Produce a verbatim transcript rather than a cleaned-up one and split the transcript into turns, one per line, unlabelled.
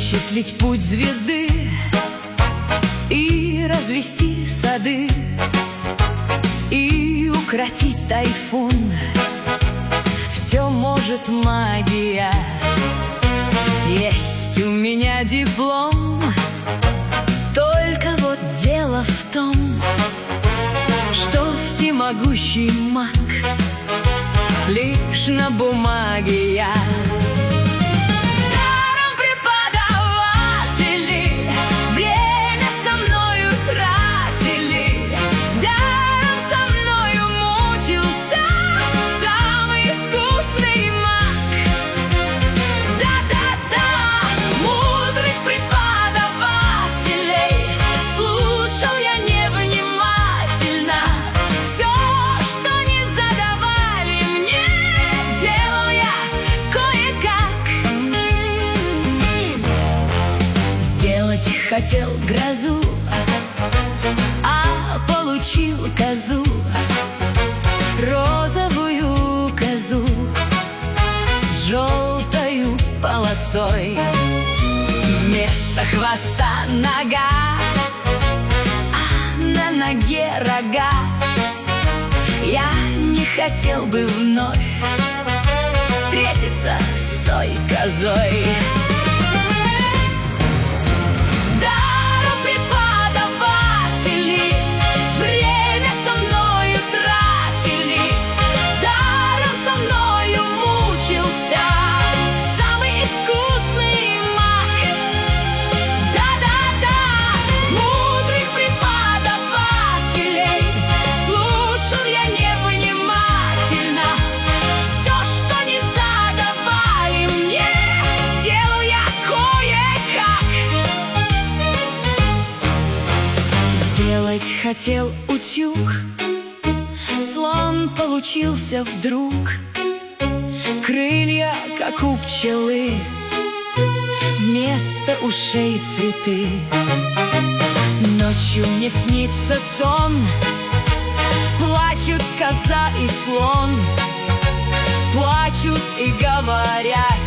Вычислить путь звезды и развести сады, и укротить тайфун. Все может магия. Есть у меня диплом, только вот дело в том, что всемогущий маг лишь на бумаге я. Хотел грозу, а получил козу, розовую козу с желтою полосой. Вместо хвоста нога, а на ноге рога. Я не хотел бы вновь встретиться с той козой. Сделать хотел утюг, слон получился вдруг. Крылья, как у пчелы, вместо ушей цветы. Ночью мне снится сон, плачут коза и слон, плачут и говорят: